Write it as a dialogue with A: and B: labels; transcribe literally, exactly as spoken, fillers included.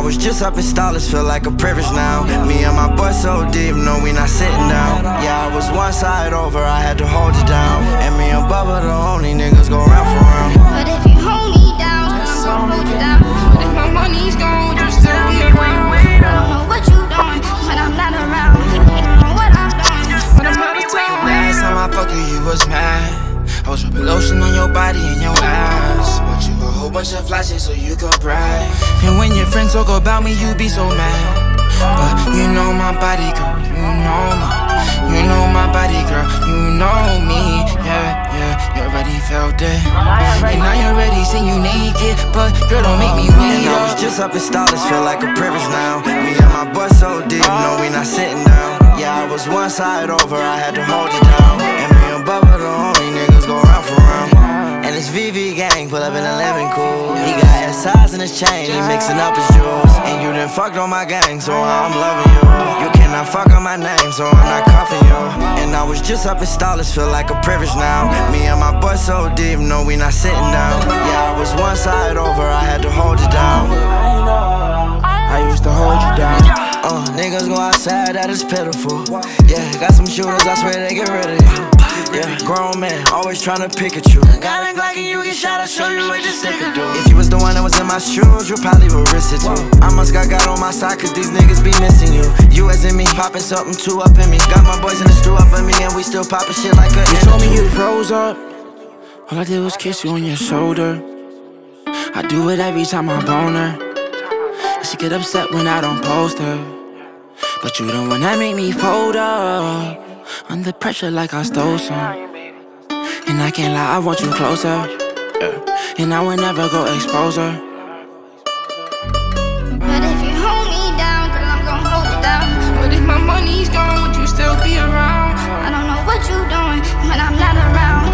A: was just up in Starless, feel like a privilege now. Me and my boy so deep, no, we not sitting down. Yeah, I was one side over, I had to hold it down. And me and Bubba the only niggas go round for round.
B: But if you hold me down, I'm gonna hold you down. But if my money's gone, would you still be around? I don't know what you doing when I'm not around. I don't know what I'm doing when I'm out of town.
C: Last time I fucked you, you was mad. I was rubbing lotion on your body and your ass. Bought you a whole bunch of flashes so you could brag. And when your friends talk about me, you be so mad. But you know my body, girl, you know me. You know my body, girl, you know me. Yeah, yeah, you already felt it. And now you're ready, see you naked. But girl, don't make me weak.
A: And I was just up in Starless, feel like a privilege now. Me and my boy so deep, no, we not sitting down. Yeah, I was one side over, I had to hold it down. And me and Bubba the only niggas go round for round. And it's V V gang, pull up in a living cool. He got S Is in his chain, he mixing up his jewels. And you done fucked on my gang, so I'm loving you. You cannot fuck on my name, so I'm not cuffing you. And I was just up in Starless, feel like a privilege now. Me and my boy so deep, no, we not sitting down. Yeah, I was one side over, I had to hold it down.
C: I used to hold you down.
A: Uh, niggas go outside, that is pitiful. Yeah, got some shooters, I swear they get rid of you. Yeah, grown man, always tryna pick at you. Got a Glock and you get shot, I'll show you what this nigga do. If you was the one that was in my shoes, you probably would risk it too. I must got God on my side, cause these niggas be missing you. You as in me, popping something two up in me. Got my boys in the stew up in me, and we still popping shit like a
C: You told me you froze up. All I did was kiss you on your shoulder. I do it every time I bone her. She get upset when I don't post her. But you the one that make me fold up. Under pressure like I stole some. And I can't lie, I want you closer. Yeah. And I would never go expose her.
B: But if you hold me down, girl, I'm gonna hold you down. But if my money's gone, would you still be around? I don't know what you doing when I'm not around.